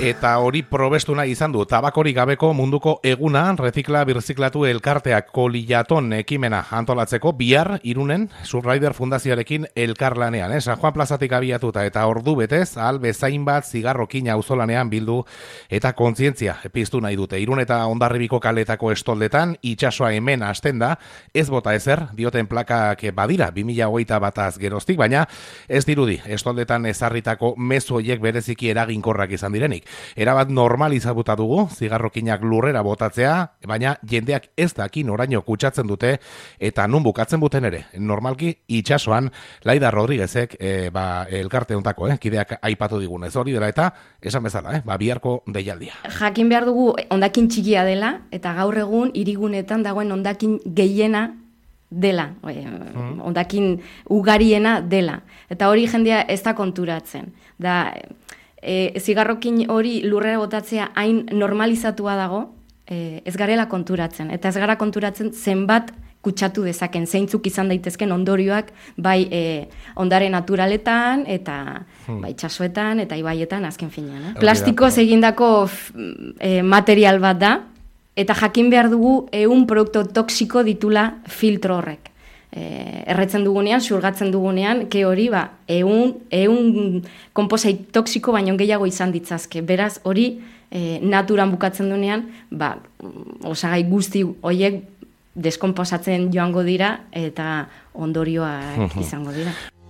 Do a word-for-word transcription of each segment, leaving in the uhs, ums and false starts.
Eta hori probestu nahi izan du tabakorik gabeko munduko eguna rezikla birziklatu elkarteak kolillaton ekimena antolatzeko bihar Irunen Surrider Fundazioarekin elkarlanean. Eh? San Juan plazatik abiatuta eta ordu betez ahal bezain bat zigarrokin auzolanean bildu eta kontzientzia piztu nahi dute. Irun eta Hondarribiko kaletako estoldetan itsasoa hemen hasten da, ez bota ezer, dioten plakak badira bi mila hogeita bataz geroztik, baina ez dirudi estoldetan ezarritako mezu horiek bereziki eraginkorrak izan direnik. Erabat normalizabuta dugu, zigarrokinak lurrera botatzea, baina jendeak ez daki noraino kutsatzen dute eta nun bukatzen buten ere. Normalki itsasoan Laida Rodriguezek e, ba, elkarte hontako, eh, kideak aipatu digunez hori dela eta esan bezala, eh, ba, biharko deialdia. Jakin behar dugu hondakin txikia dela eta gaur egun hirigunetan dagoen hondakin gehiena dela, hondakin ugariena dela. Eta hori jendea ez da konturatzen. Da, e, zigarrokin hori lurrera botatzea hain normalizatua dago, e, ez garela konturatzen. Eta ez gara konturatzen zenbat kutsatu dezaken, zeintzuk izan daitezken ondorioak bai e, ondare naturaletan eta hmm. bai itsasoetan eta ibaietan azken finean. Eh? Plastikoz egindako e, material bat da, eta jakin behar dugu ehun produktu toxiko ditula filtro horrek. E, erretzen dugunean, xurgatzen dugunean, ke hori ba, ehun, ehun komposait toxiko baino gehiago izan ditzazke. Beraz, hori e, naturan bukatzen dunean, ba, osagai guzti horiek deskonposatzen joango dira eta ondorioak izango dira.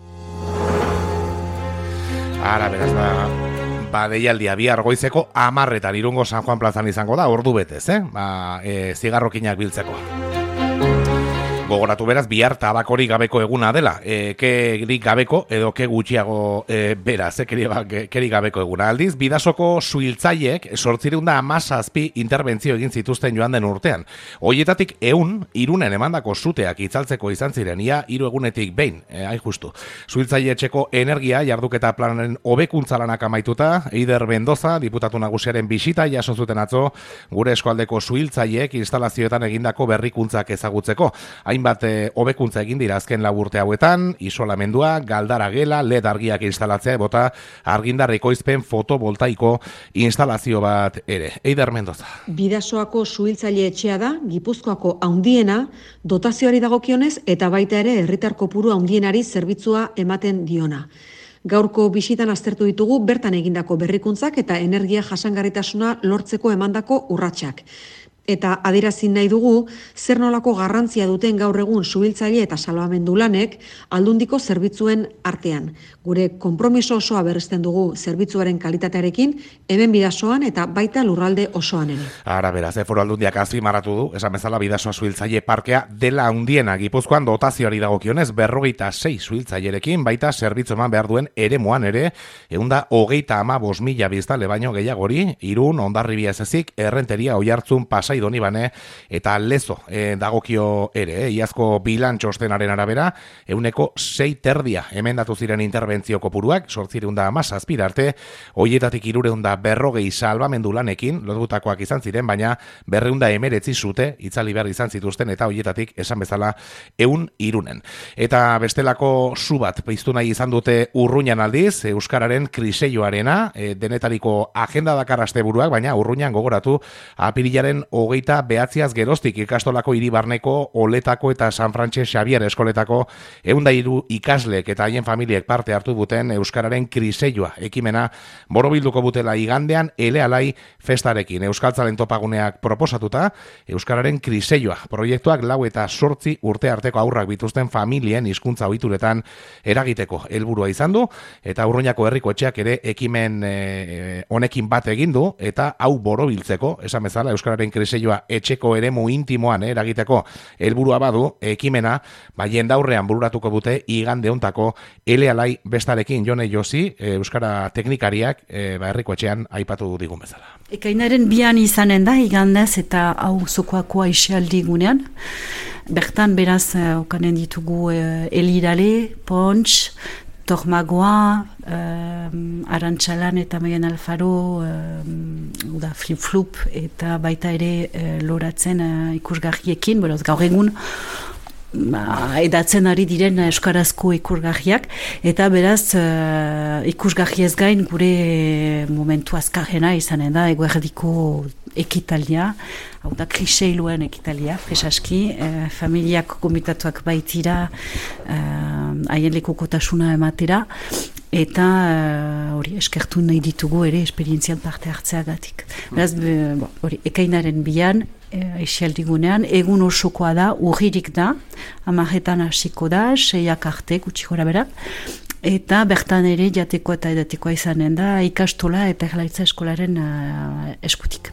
Ara, beraz, ba, ba deialdia bihar goizeko hamarretan Irungo San Juan plazan izango da, ordu betez, eh? Ba, e, zigarrokinak biltzeko. Gogoratu beraz, bihar tabakorik gabeko eguna dela. E, kerik gabeko, edo ke gutxiago e, beraz, e, kerik ke, gabeko eguna. Aldiz, Bidasoko suhiltzaiek sortzireun da hamazazpi interbentzio egin zituzten joan den urtean. Hoietatik ehun, Irunen emandako suteak itzaltzeko izan ziren, ia hiru egunetik behin, e, hain justu. Suhiltzaile etxeko energia jarduketa planaren hobekuntza lanak amaituta, Eider Mendoza, diputatu nagusiaren bisita jaso zuten atzo, gure eskualdeko suhiltzaileek instalazioetan egindako berrikuntzak ezagutzeko. Hainbat hobekuntza egin dira azken lau urte hauetan, isolamendua, galdara gela, L E D argiak instalatzea, bota argindar ekoizpen fotovoltaiko instalazio bat ere. Eider Mendoza. Bidasoako suhiltzaile etxea da, Gipuzkoako handiena, dotazioari dagokionez eta baita ere herritar kopuru handienari zerbitzua ematen diona. Gaurko bisitan aztertu ditugu bertan egindako berrikuntzak eta energia jasangarritasuna lortzeko emandako urratsak. Eta adierazin nahi dugu, zer nolako garrantzia duten gaur egun suhiltzaile eta salbamendu lanek aldundiko zerbitzuen artean. Gure konpromiso osoa berresten dugu zerbitzuaren kalitatearekin, hemen Bidasoan eta baita lurralde osoan ere. Ara beraz, Foru Aldundiak azpimarratu du, esan bezala Bidasoa suhiltzaile parkea dela handiena Gipuzkoan dotazioari dagokionez berrogeita sei suhiltzailerekin, baita zerbitzu eman behar duen eremuan ere, ehunda hogeita hamabost mila biztanle baino gehiagori, Irun, Hondarribia ez ezik, Errenteria, Oiartzun, Pasai Donibane eta Lezo e, dagokio ere, eh? Iazko bilan txostenaren arabera, euneko sei terdia emendatu ziren interbentzio kopuruak, sortzireunda hamazazpira arte, hoietatik hirureunda berrogei salbamendu lanekin, lotutakoak izan ziren, baina berreunda emeretzi zute, itzali behar izan zituzten, eta hoietatik esan bezala eun Irunen. Eta bestelako zu bat piztu nahi izan dute Urruñan aldiz, Euskararen kriseioarena, e, denetariko agenda dakar asteburuak, baina Urruñan gogoratu apirilaren hogeita behatziaz geroztik ikastolako hiribarneko Oletako eta San Frantses Xabier eskoletako ehun eta hiru ikaslek eta haien familiek parte hartu duten Euskararen kriseioa ekimena borobilduko butela igandean elealai festarekin. Euskaltzalen topaguneak proposatuta, Euskararen kriseioa proiektuak lau eta sortzi urte arteko aurrak bituzten familien hizkuntza ohituretan eragiteko helburua izan du, eta Urruñako herriko etxeak ere ekimen e, honekin bat egin du, eta hau borobiltzeko, esan bezala Euskararen kriseioa etxeko eremu intimoan eragiteko helburua badu, ekimena ba jendaurrean bururatuko dute igande hontako elealai bestarekin. Jone Josi, Euskara teknikariak e, ba herriko etxean aipatu digun bezala. Ekainaren bian izanen da igandez eta hau zokoako aisealdi gunean. Bertan beraz okanen ditugu e, Elirale, Pontx, Tormagoa, um, Arantxalan eta Megan Alfaro, um, da flip-flup eta baita ere uh, loratzen uh, ikusgarriekin, beraz gaur egun ba, edatzen ari diren euskarazko ikusgarriak, eta beraz uh, ikusgarri ez gain gure momentu azkarrena izanen da eguerdiko ekitalia, hau da kriseiluen ekitalia, presaski, eh, familiak gomitatuak baitira haien uh, lekukotasuna ematera, eta hori uh, eskertu nahi ditugu ere esperientzian parte hartzeagatik. Beraz, be, hori, ekainaren bian, Eixaldigunean, egun osokoa da, urririk da, amaretan hasiko da, seiak arte, gutxi gora bera, eta bertan ere jatekoa eta edatekoa izanen da, ikastola eta erlaitza eskolaren uh, eskutik.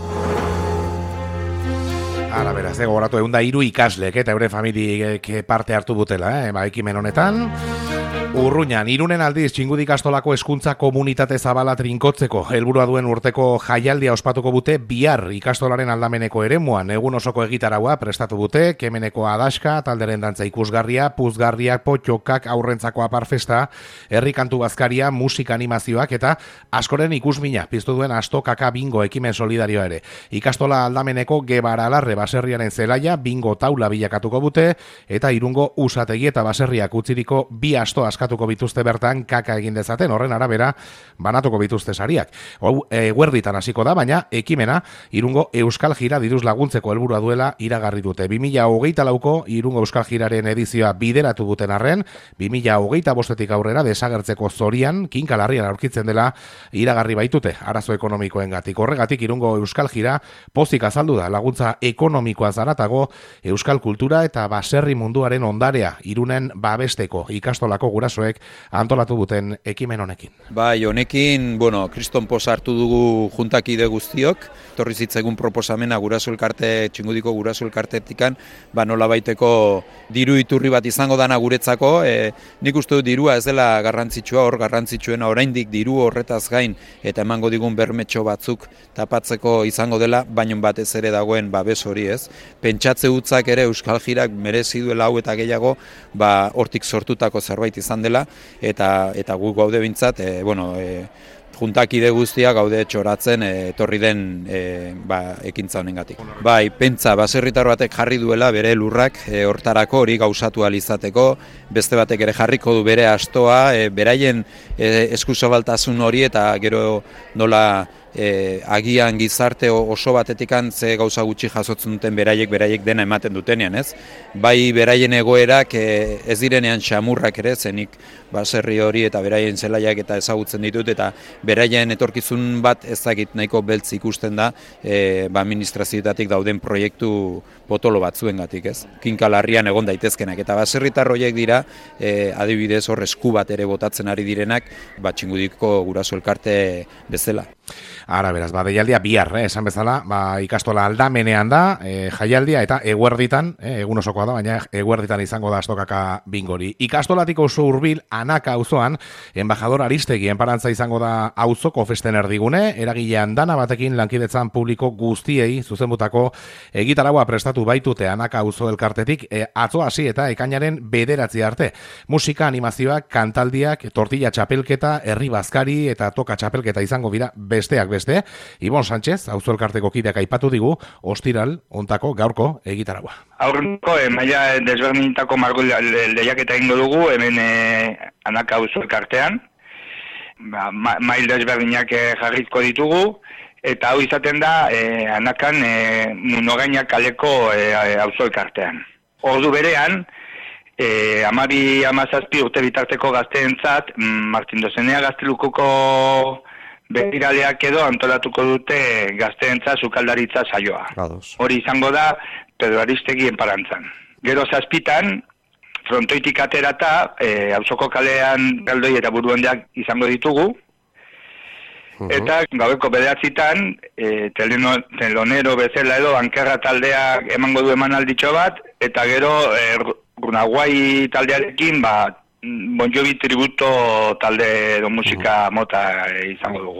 Ara, beraz, ego goratu egun da hiru ikaslek eta euren familiek parte hartu butela, eh? Ba, ekimen honetan. Urruñan, Irunen aldiz, Txingudi ikastolako hezkuntza komunitate zabala trinkotzeko helburua duen urteko jaialdia ospatuko bute bihar ikastolaren aldameneko eremuan egun osoko egitaraua prestatu bute, kemeneko adaska, talderen dantza ikusgarria, puzgarriak, potxokak, aurrentzako aparfesta, herrikantu bazkaria, musika animazioak eta askoren ikusmina piztu duen astokaka bingo ekimen solidarioa ere. Ikastola aldameneko Gebaralarre baserriaren zelaia bingo taula bilakatuko bute eta Irungo usategi eta baserriak utziriko bi asto askatuko bituzte bertan kaka egin dezaten, horren arabera banatuko bituzte sariak. Hau eguerditan hasiko da, baina ekimena Irungo Euskal Jira diruz laguntzeko helburua duela iragarri dute. bi mila hogeita lauko Irungo Euskal Jiraren edizioa bideratu duten arren, bi mila hogeita bostetik aurrera desagertzeko zorian, kinkalarrian aurkitzen dela iragarri baitute, arazo ekonomikoengatik. Horregatik Irungo Euskal Jira pozik azaldu da laguntza ekonomikoa zaratago euskal kultura eta baserri munduaren ondarea Irunen babesteko ikastolako gurasoek antolatu duten ekimen honekin. Bai, honekin, bueno, kriston poz hartu dugu juntakide guztiok, torri zitzaigun proposamena guraso elkarte, Txingudiko guraso elkartetikan, ba nola baiteko diru iturri bat izango dana guretzako, e, nik uste dut dirua ez dela garrantzitsua, hor garrantzitsuena oraindik diru horretaz gain eta emango digun bermetxo batzuk tapatzeko izango dela, baino batez ere dagoen babes hori ez. Pentsatze hutzak ere Euskal Jirak merezi duela hau eta gehiago, ba hortik sortutako zerbait izan dela, eta eta guk gaude bintzat, e, bueno, e, juntakide guztia gaude txoratzen etorri den e, ba, ekintza honengatik. Bai, pentsa, baserritar batek jarri duela bere lurrak e, hortarako hori gauzatu ahal izateko, beste batek ere jarriko du bere astoa, e, beraien e, eskuzabaltasun hori eta gero nola E, agian gizarte oso batetikan ze gauza gutxi jasotzen duten beraiek beraiek dena ematen dutenean, ez? Bai beraien egoerak e, ez direnean xamurrak ere, zenik baserri hori eta beraien zelaiak eta ezagutzen ditut, eta beraien etorkizun bat ezagit nahiko beltz ikusten da e, ba, administrazioetatik dauden proiektu potolo batzuengatik, ez? Kinkalarrian egon daitezkenak, eta baserritar horiek dira e, adibidez hor esku bat ere botatzen ari direnak, ba, Txingudiko guraso elkarte bezala. Ara, beraz, ba, deialdia bihar, eh, esan bezala, ba, ikastola aldamenean da, e, jaialdia eta eguerditan, eh, egun osokoa da, baina eguerditan izango da astokaka bingori. Ikastolatik oso hurbil Anaka auzoan, embajador Aristegi enparantza izango da auzoko festen erdigune, eragilean dana batekin lankidetzan publiko guztiei zuzenbutako egitaragua prestatu baitute Anaka auzo elkartetik, e, atzo hasi eta ekainaren bederatzi arte. Musika, animazioak, kantaldiak, tortilla txapelketa, herri bazkari eta toka txapelketa izango dira besteak beste. Ibon Sánchez, auzo elkarteko kideak aipatu digu, ostiral ontako gaurko egitaragua. Aurreko, e, maila desberdinetako margo lehiaketa egingo dugu, hemen e, Anaka auzo elkartean. Ba, ma, mail desberdinak e, jarrizko ditugu, eta hau izaten da e, Anakan e, Munogaina kaleko e, auzo elkartean. Ordu berean, e, amabi amazazpi urte bitarteko gazteentzat, Martin Dozenea gaztelukoko begiraleak edo antolatuko dute gazteentzat sukaldaritza saioa. Hori izango da Pedro Aristegi enparantzan. Gero zazpitan, frontoitik aterata, e, auzoko kalean galdoi eta buruendeak izango ditugu. Uh-huh. Eta gaueko bederatzitan, e, telonero bezala edo bankerra taldeak emango du emanalditxo bat, eta gero e, Runaguai taldearekin, ba, Bon Jovi tributo talde edo musika mota izango dugu.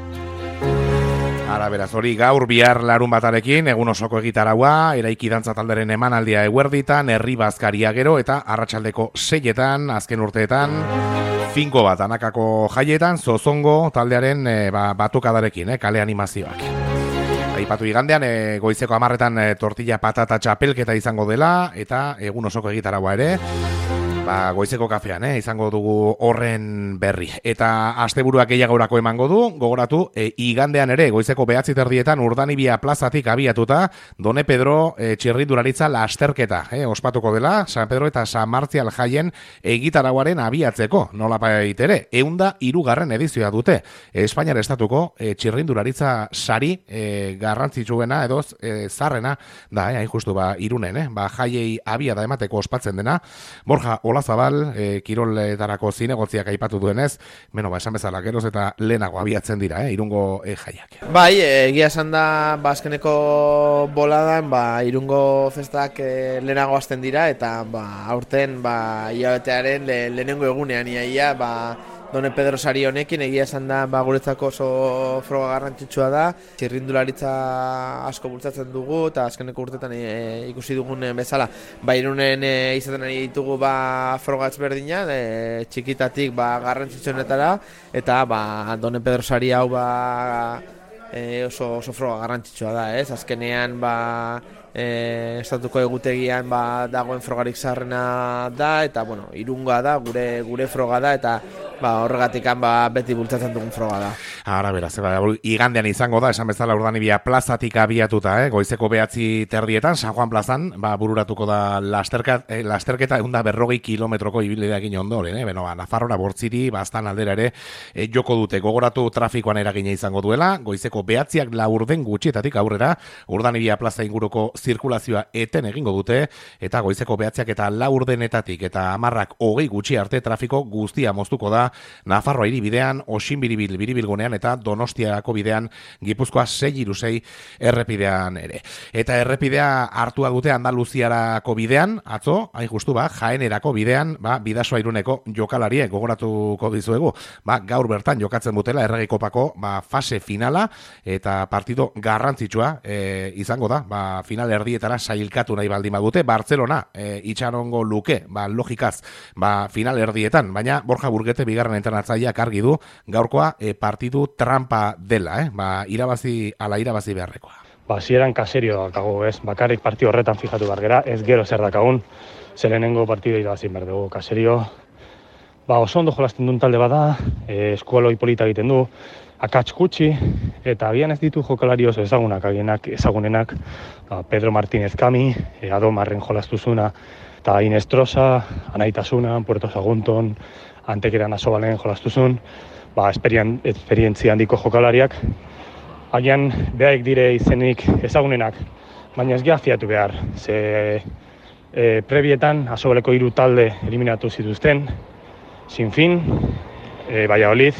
Ara, beraz, hori gaur bihar larun batarekin, egun osoko egitaragua, eraiki dantza talderen emanaldia eguerditan, herri bazkaria gero, eta arratsaldeko seietan, azken urteetan, finko bat, Anakako jaietan, zozongo taldearen e, ba, batukadarekin, e, kale animazioak. Aipatu igandean, e, goizeko hamarretan e, tortilla patata txapelketa izango dela, eta egun osoko egitaragoa ere, ba, goizeko kafean, eh, izango dugu horren berri. Eta asteburuak gehiagorako emango du, gogoratu, e, igandean ere, goizeko behatzi terdietan Urdanibia plazatik abiatuta, Done Pedro e, txirrindularitza lasterketa, eh, ospatuko dela, San Pedro eta San Martzial jaien egitaragoaren abiatzeko, nola baitere, eunda irugarren edizioa dute. Espainiar estatuko e, txirrindularitza sari e, garrantzitsuena edo e, zarrena, da, eh, hain justu, ba, irunen, eh, ba, jaiei abia da emateko ospatzen dena. Borja Olazabal, e, kiroletarako zinegotziak aipatu duenez, beno, ba, esan bezala, geroz eta lehenago abiatzen dira, eh, irungo e, jaiak. Bai, egia esan da, ba, azkeneko boladan, ba, irungo festak e, lehenago hasten dira, eta, ba, aurten, ba, hilabetearen le, lehenengo egunean, iaia, ba, Done Pedro sari honekin, egia esan da, ba, guretzako oso froga garrantzitsua da, txirrindularitza asko bultzatzen dugu, eta azkeneko urtetan e, ikusi dugun bezala, ba, irunen e, izaten ari ditugu, ba, froga ezberdina, e, txikitatik, ba, garrantzitsuenetara, eta, ba, Done Pedro sari hau, ba, e, oso, oso froga garrantzitsua da, ez? Azkenean, ba, e, estatuko egutegian, ba, dagoen frogarik zaharrena da, eta, bueno, irunga da, gure, gure froga da, eta, ba, horregatikan, ba, beti bultzatzen dugun froga da. Ara, beraz, ba, igandean izango da, esan bezala Urdanibia plazatik abiatuta, eh? Goizeko behatzi terdietan, San Juan plazan, ba, bururatuko da lasterka, eh, lasterketa eunda berrogei kilometroko ibileagin ondoren, eh? Beno, ba, Nafarroa bortziri, bastan aldera ere, eh, joko dute, gogoratu trafikoan eragina izango duela, goizeko behatziak laurden gutxietatik aurrera, Urdanibia plaza inguruko zirkulazioa eten egingo dute, eta goizeko behatziak eta laurdenetatik, eta hamarrak hogei gutxi arte trafiko guztia moztuko da, Nafarroa hiribidean, Osinbiribil biribilgunean eta Donostiako bidean Gipuzkoa sei hiru sei errepidean ere. Eta errepidea hartua dute Andaluziarako bidean, atzo, hain justu ba, Jaenerako bidean, ba, Bidasoa Iruneko jokalariek gogoratuko dizuegu, ba, gaur bertan jokatzen dutela Errege Kopako ba, fase finala eta partido garrantzitsua e, izango da, ba, final erdietara sailkatu nahi baldin badute, Bartzelona e, itxarongo luke, ba, logikaz, ba, final erdietan, baina Borja Burgete bigarren entrenatzaileak argi du gaurkoa e, partidu trampa dela, eh? Ba, irabazi ala irabazi beharrekoa. Ba, zieran kaserio dakago, ez? Bakarrik partidu horretan fijatu behar gera, ez gero zer dakagun, zelenengo partidu irabazi behar dugu kaserio. Ba, oso ondo jolasten duen talde bada, e, eskualoi polita egiten du, akats gutxi, eta agian ez ditu jokalari oso ezagunak, agienak ezagunenak, ba, Pedro Martínez Kami, e, Adomarren jolastuzuna, eta Inestrosa, Anaitasuna, Puerto Sagunton, Antekeran Asobalen jolastuzun, ba, esperientzia handiko jokalariak, agian behaik dire izenik ezagunenak, baina ez fiatu behar, ze e, prebietan Asobaleko hiru talde eliminatu zituzten, Sinfin, e, Valladolid,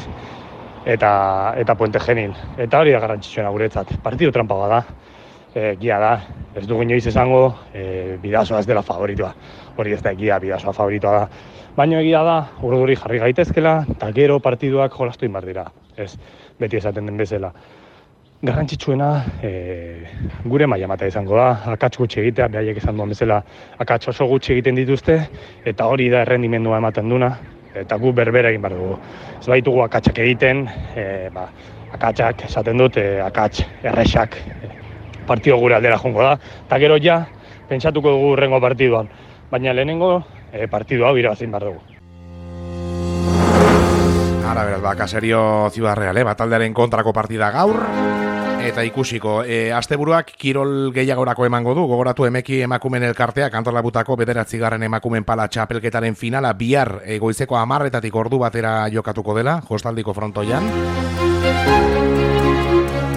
eta, eta Puente Genil, eta hori da garrantzitsuena guretzat, partidu trampa bada, e, gia da, ez dugu inoiz esango, e, Bidasoa ez dela favoritua, hori ez da egia, Bidasoa favoritua da, baina egia da, urduri jarri gaitezkela, eta gero partiduak jolastu inbar dira, ez, beti esaten den bezala. Garrantzitsuena e, gure maila mata izango da, akats gutxi egitea, behaiek esan duen bezala, akats oso gutxi egiten dituzte, eta hori da errendimendua ematen duna, eta gu berbera egin behar dugu. Ez baitugu akatsak egiten, e, ba, akatsak esaten dut, e, akats erresak e, partido gure aldera jongo da, eta gero ja, pentsatuko dugu urrengo partiduan, baina lehenengo e, partidu hau irabazin behar dugu. Ara, beraz, ba, kaserio Ciudad Real, eh? Bataldearen kontrako partida gaur, eta ikusiko, e, asteburuak kirol gehiagorako emango du, gogoratu emeki emakumen elkarteak antolabutako bederatzigarren emakumen pala txapelketaren finala bihar e, goizeko hamarretatik ordu batera jokatuko dela, Jostaldiko frontoian.